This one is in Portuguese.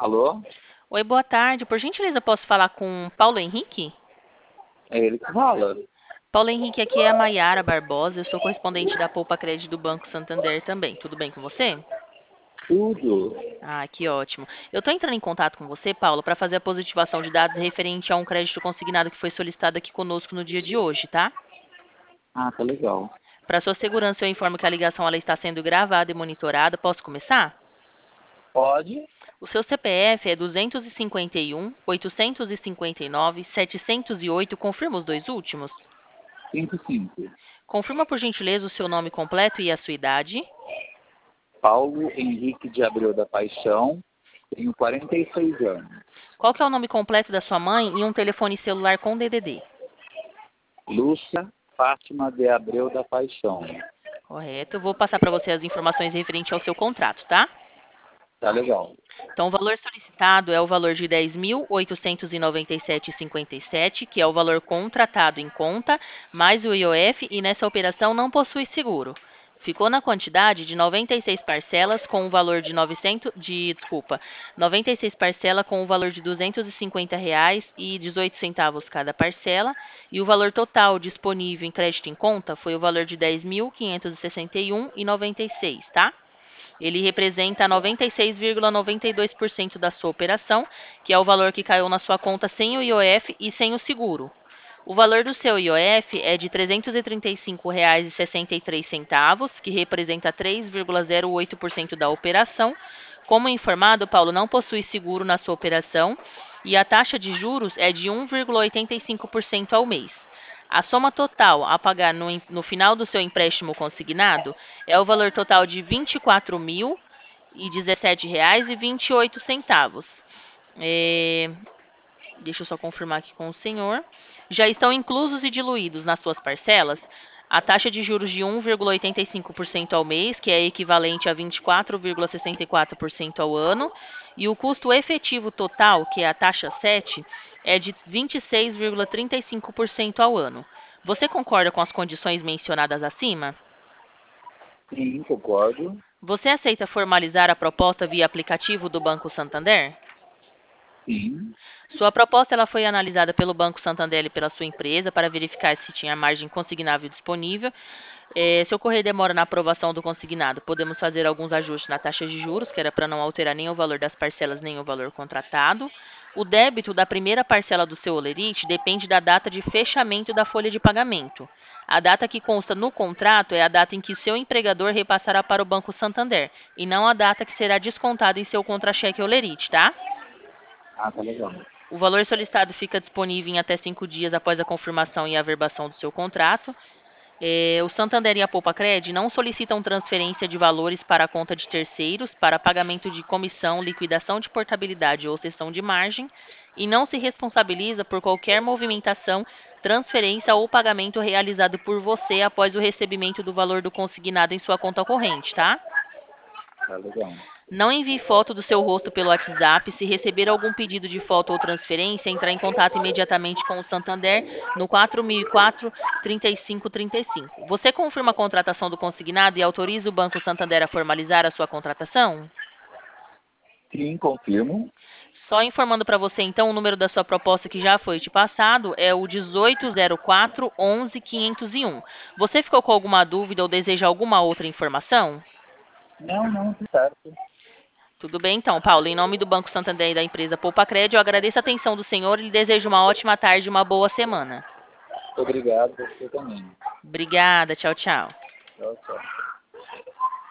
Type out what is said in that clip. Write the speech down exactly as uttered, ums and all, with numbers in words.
Alô? Oi, boa tarde. Por gentileza, posso falar com Paulo Henrique? É ele que fala. Paulo Henrique, aqui é a Maiara Barbosa. Eu sou correspondente da Poupa Crédito do Banco Santander também. Tudo bem com você? Tudo. Ah, que ótimo. Eu estou entrando em contato com você, Paulo, para fazer a positivação de dados referente a um crédito consignado que foi solicitado aqui conosco no dia de hoje, tá? Ah, tá legal. Para sua segurança, eu informo que a ligação ela está sendo gravada e monitorada. Posso começar? Pode? O seu C P F é duzentos e cinquenta e um, oitocentos e cinquenta e nove, setecentos e oito. Confirma os dois últimos? Cinco cinco. Confirma, por gentileza, o seu nome completo e a sua idade. Paulo Henrique de Abreu da Paixão. Tenho quarenta e seis anos. Qual que é o nome completo da sua mãe e um telefone celular com D D D? Lúcia Fátima de Abreu da Paixão. Correto. Eu vou passar para você as informações referentes ao seu contrato, tá? Tá legal. Então, o valor solicitado é o valor de dez mil oitocentos e noventa e sete vírgula cinquenta e sete, que é o valor contratado em conta, mais o I O F, e nessa operação não possui seguro. Ficou na quantidade de noventa e seis parcelas com o valor de novecentos de, desculpa, noventa e seis parcelas com o valor de duzentos e cinquenta reais e dezoito centavos cada parcela, e o valor total disponível em crédito em conta foi o valor de dez mil quinhentos e sessenta e um reais e noventa e seis, tá? Ele representa noventa e seis vírgula noventa e dois por cento da sua operação, que é o valor que caiu na sua conta sem o I O F e sem o seguro. O valor do seu I O F é de trezentos e trinta e cinco reais e sessenta e três centavos, que representa três vírgula zero oito por cento da operação. Como informado, Paulo não possui seguro na sua operação e a taxa de juros é de um vírgula oitenta e cinco por cento ao mês. A soma total a pagar no, no final do seu empréstimo consignado é o valor total de vinte e quatro mil e dezessete reais e vinte e oito centavos. É, deixa eu só confirmar aqui com o senhor. Já estão inclusos e diluídos nas suas parcelas a taxa de juros de um vírgula oitenta e cinco por cento ao mês, que é equivalente a vinte e quatro vírgula sessenta e quatro por cento ao ano, e o custo efetivo total, que é a taxa sete, é de vinte e seis vírgula trinta e cinco por cento ao ano. Você concorda com as condições mencionadas acima? Sim, concordo. Você aceita formalizar a proposta via aplicativo do Banco Santander? Sim. Sua proposta ela foi analisada pelo Banco Santander e pela sua empresa para verificar se tinha margem consignável disponível. Eh, se ocorrer demora na aprovação do consignado, podemos fazer alguns ajustes na taxa de juros, que era para não alterar nem o valor das parcelas nem o valor contratado. O débito da primeira parcela do seu holerite depende da data de fechamento da folha de pagamento. A data que consta no contrato é a data em que seu empregador repassará para o Banco Santander, e não a data que será descontada em seu contra-cheque holerite, tá? Ah, tá legal. O valor solicitado fica disponível em até cinco dias após a confirmação e averbação do seu contrato. É, o Santander e a Poupa-Cred não solicitam transferência de valores para a conta de terceiros para pagamento de comissão, liquidação de portabilidade ou cessão de margem e não se responsabiliza por qualquer movimentação, transferência ou pagamento realizado por você após o recebimento do valor do consignado em sua conta corrente, tá? Tá legal. Não envie foto do seu rosto pelo WhatsApp. Se receber algum pedido de foto ou transferência, entrar em contato imediatamente com o Santander no quatro mil e quatro, trinta e cinco trinta e cinco. Você confirma a contratação do consignado e autoriza o Banco Santander a formalizar a sua contratação? Sim, confirmo. Só informando para você, então, o número da sua proposta que já foi te passado é o dezoito zero quatro, onze, quinhentos e um. Você ficou com alguma dúvida ou deseja alguma outra informação? Não, não, tá certo. Tudo bem, então, Paulo. Em nome do Banco Santander e da empresa Poupacred, eu agradeço a atenção do senhor e lhe desejo uma ótima tarde e uma boa semana. Obrigado, você também. Obrigada. Tchau, tchau.